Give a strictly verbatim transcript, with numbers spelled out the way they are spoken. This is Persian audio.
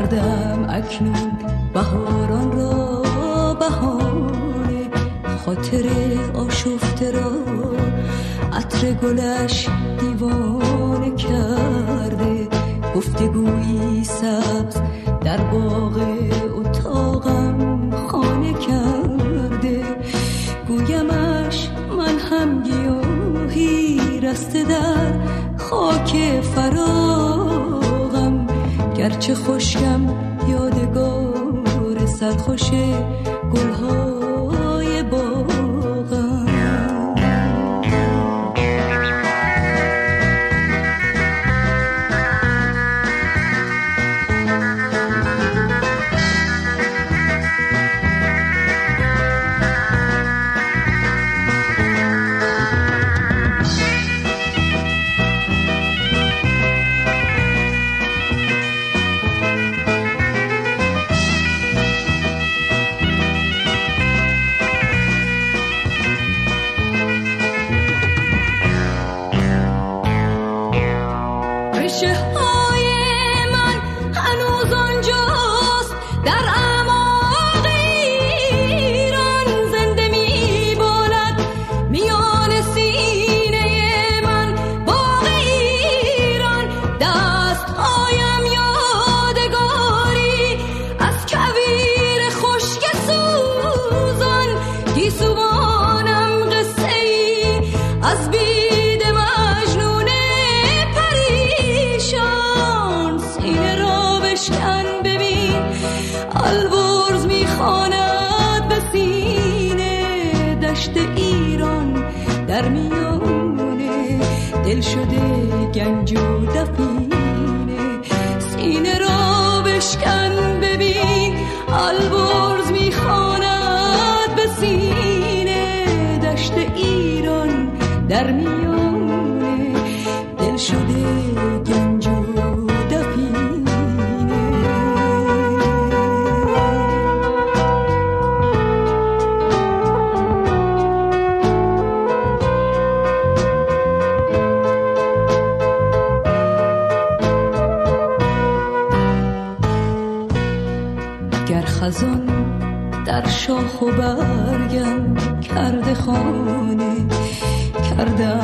کردم اکنون بهاران را بهانه، خاطر آشفته را عطر گلش دیوانه کرده. گفتگویی سبز در باغ اتاقم خانه کرده. گویمش من هم گیاهی رسته در خاک فراغم، گرچه خشکم یادگار سرخوش گلهای باغم. البرز میخواند به سینه، دشت ایران در میانه دل شده گنج و دفینه. سینه را بشکن ببین، البرز میخواند به سینه، دشت ایران در میانه دل شده گنج و خزان در شاخ و برگم کرده خانه، کرده